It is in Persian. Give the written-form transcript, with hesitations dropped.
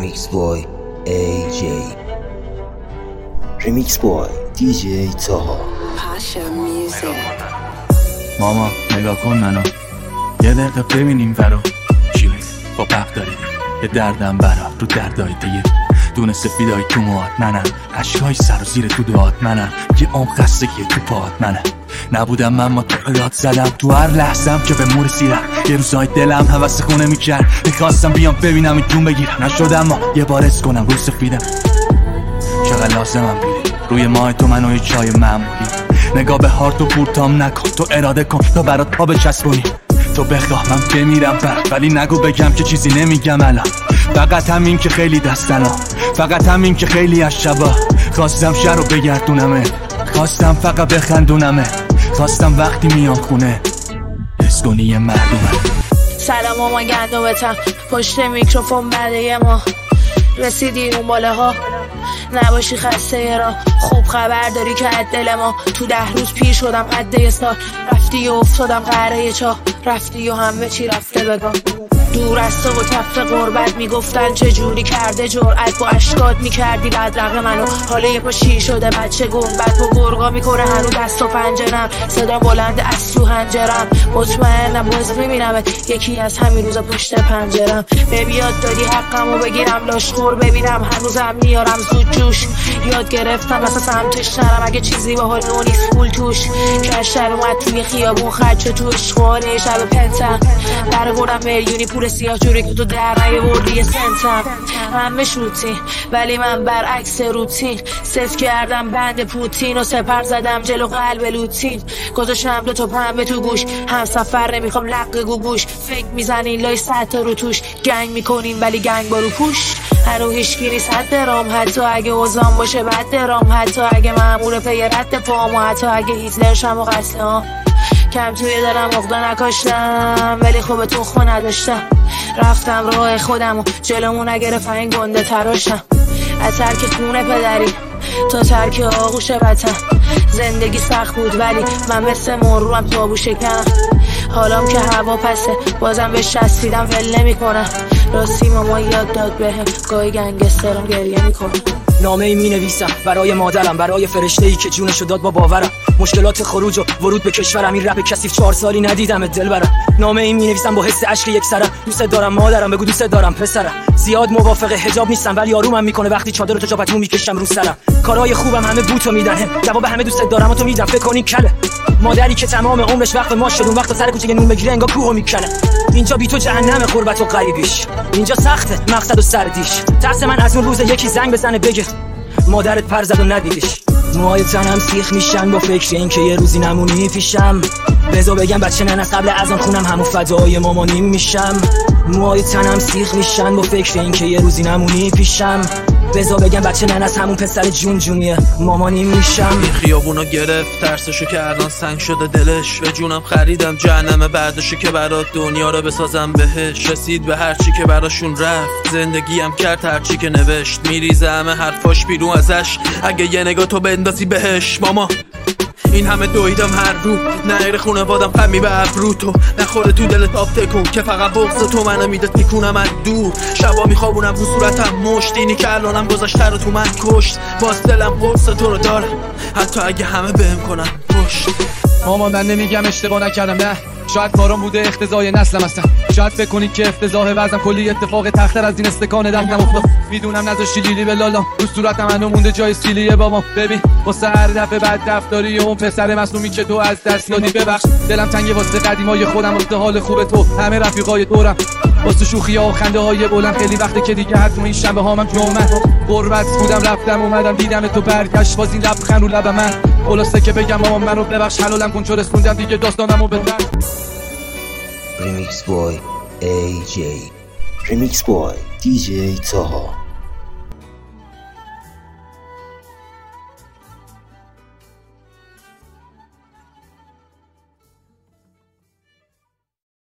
Remix boy AJ Remix boy DJ Taha ماما نگاه کن منو یه دقیقه ببینیم ورا چی با پق داری یه دردم برا رو دردای دیگه دونه سفیدای تو موات منم عشقای سر و زیر تو دعات منم یه عمق خستگی تو پاات منم نبودم من ما تو یاد زدم تو هر لحظم که به مور سیرم یه روزای دلم حوث خونه میکرد میخواستم بیام ببینم این جون بگیرم نشدم ما یه بار اس کنم رو سفیدم چقدر لازمم بیری روی ماه تو منو یه چای معمولی نگاه به هارت و پورتام نکن تو اراده کن تا برات پا بچسبونی تو بخواه من بمیرم برد ولی نگو بگم که چیزی نمیگم الان فقط همین که خیلی دستنا فقط همین که خیلی از شبا خواستم شهر رو بگردونمه خواستم فقط بخندونمه خواستم وقتی میان خونه حس کنی یه مردمه سلام ماما گندمتم پشت میکروفون بعد ما رسیدی اون باله ها نباشی خسته یه را خوب خبر داری که از دل ما تو 10 روز پیر شدم قده سال رفتی و افتادم قهره چاه رفتی و همه چی رفته بگم دور از تو و تف قربت میگفتن چجوری کرده جرأت با اشکات میکردی بدرقه منو حالا یه پا شیر شده بچه گنبت با گرگا میکنه هنو دست و پنجرم صدا بلند از تو هنجرم مطمئنم باز میبینمت یکی از همین روزا پشت پنجرم به بیاد دادی حقمو بگیرم لاشخور ببینم هنوزم میارم زود جوش یاد گرفتم واسه سمتش نرم اگه چیزی با حال نیست پول توش کشتر اومد توی خیابون خرچ تو اشخوانه شب پنتم برگردم میلیونی پول سیاه جوری که تو در نیاوردی یه سنتم همه شروطین ولی من برعکس روتین صف کردم بند پوتین و سپر زدم جلو قلب لوتین گذاشتم 2 تا پنبه تو گوش هم سفر نمیخوام لق گوگوش فکر میزنین لای 100 تا رو توش گنگ میکنین ولی گنگ با رو پوش هنو هیشکی نیست حد درام حتی اگه اوزان باشه بد درام حتی اگه مأمور پی رد پام و حتی اگه هیتلر شم و قتل کم توی دلم عقده نکاشتم ولی خوب تخمه نداشتم رفتم راه خودم و جلومو نگرفت این گنده تراشم از ترک خونه پدری تا ترک آغوش وطن زندگی سخت بود ولی من مثل مروم تابو شکنم حالام که هوا پسه بازم به شستیدم ول نمی‌کنم راستی ماما یاد داد بهم گاهی گنگسترم گریه میکنم نامه ای می نویسم برای مادرم برای فرشته ای که جونشو داد با باورم مشکلات خروج و ورود به کشورم این رپ کثیف 4 سالی ندیدم دل برم نامه ای می نویسم با حس اشک یک سرم دوست دارم مادرم بگو دوست دارم پسرم زیاد موافق حجاب نیستم ولی آرومم میکنه وقتی چادر رو تا جاپتو میکشم رو سرم کارهای خوبم همه بوتو میدن جواب همه دوست دارم و تو میدم فکر کنی کله مادری که تمام عمرش وقت ما شد اون وقت سر کوچه نون بگیره انگار کوهو میکنه اینجا بی تو جهنم غربت و غریبیش اینجا سخته مقصد و سردیش ترس من از اون روز یکی زنگ بزنه بگه مادرت پر زد و ندیدش موهای تنم سیخ میشن با فکر این که یه روزی نمونی پیشم بذار بگم بچه نن از قبل از آن خونم همون فدای مامانیم میشم موهای تنم سیخ میشن با فکر این که یه روزی نمونی پیشم بذار بگم بچه نن از همون پسر جون جونیه مامانیم میشم این خیابونا گرفت ترسشو که الان سنگ شده دلش به جونم خریدم جهنم بعدشو که برات دنیا رو بسازم بهش رسید به هرچی که براشون رفت زندگیم کرد هرچی که نوشت میریزه همه حرفاش بیرون ازش اگه یه نگاه تو بندازی بهش ماما این همه دویدم هر رو نهر خونوادم خمی به ابرو تو نخوره تو دلت آب تکون که فقط بغض تو منو میدت میکنم از دور شبا میخوابونم رو صورتم مشت اینی که الانم گذاشته رو تو من کشت باز دلم قرص تو رو داره حتی اگه همه بهم کنن پشت مامان من نمیگم اشتباه نکردم نه شاید کارام بوده اقتضای نسلم هستم شاید بکنید که افتضاح وزن کلی اتفاق تختر از این استکان دردم افتاد میدونم نذاشتی لیلی به لالام رو صورتم هنو مونده جای سیلیه بابام ببین واسه هر دفعه بعد رفتاری اون پسر مصنومی که تو از دست دادی ببخش دلم تنگه واسه قدیمای خودم واسه حال خوب تو همه رفیقای دورم واسه شوخی‌ها و خنده‌های بلند خیلی وقته که دیگه حتما این شب هامم جمعه قربت بودم رفتم اومدم دیدم تو برگشت باز این لبخند رو لب من خلاصه که بگم مامان منو ببخش حلالم کن چون رسوندم دیگه داستانمو بزن Remix boy AJ Remix boy DJ Taha